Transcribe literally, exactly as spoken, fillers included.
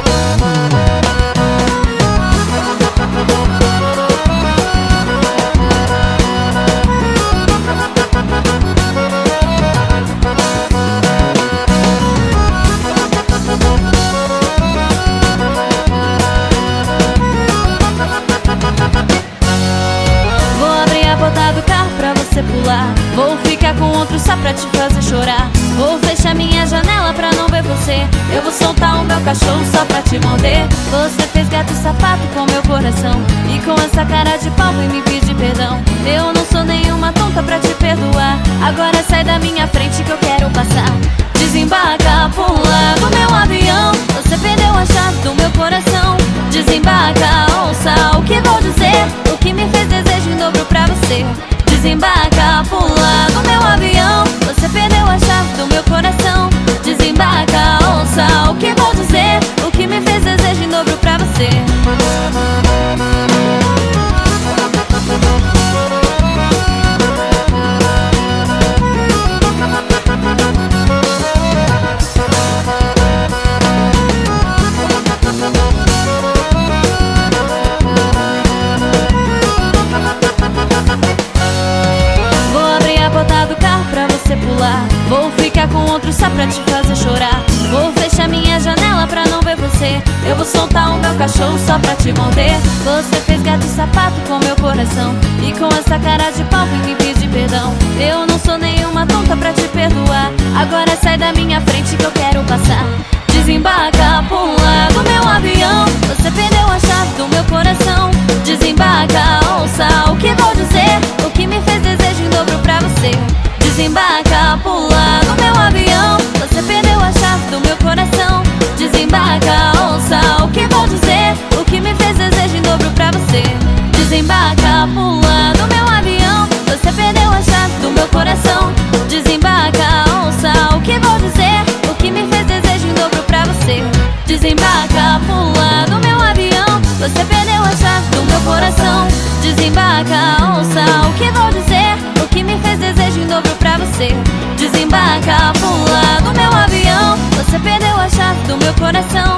Do carro pra você pular, vou ficar com outro só pra te fazer chorar. Vou fechar minha janela pra não ver você. Eu vou soltar o meu cachorro só pra te morder. Você fez gato e sapato com meu coração, e com essa cara de pau vem me pedir perdão. Eu não sou nenhuma tonta pra te perdoar. Agora sai da minha frente que eu quero passar. Desembarca, pula do meu avião. Você perdeu a chave do meu coração. Desembarca, ouça o que vou dizer, o que me fez desejo em dobro pra você. Desembarca, pula do meu avião. Você perdeu a chave do meu coração. Desembarca, ouça o que vou dizer, o que me fez desejo em dobro pra você. Do carro pra você pular, vou ficar com outro só pra te fazer chorar. Vou fechar minha janela pra não ver você. Eu vou soltar o meu cachorro só pra te morder. Você fez gato e sapato com meu coração, e com essa cara de pau vem me pedir perdão. Eu não sou nenhuma tonta pra te perdoar. Agora sai da minha frente que eu quero passar. Desembarca, pula do meu avião. Você perdeu a chave do meu coração. Desembarca, ouça o que vou dizer, o que me fez desejo em dobro pra você. Desembarca, pula do meu avião. Você perdeu a chave do meu coração. Desembarca, ouça o que vou dizer, o que me fez desejo em dobro pra você. Desembarca, pula do meu avião. Você perdeu a chave do meu coração. Desembarca, ouça o que vou dizer, o que me fez desejo em dobro pra você. Desembarca, pula do meu avião. Você perdeu a chave do meu coração. Desembarca, ouça o que vou dizer, o que me fez desejo em dobro pra você. Desembarca, pula do meu avião. Você perdeu a chave do meu coração.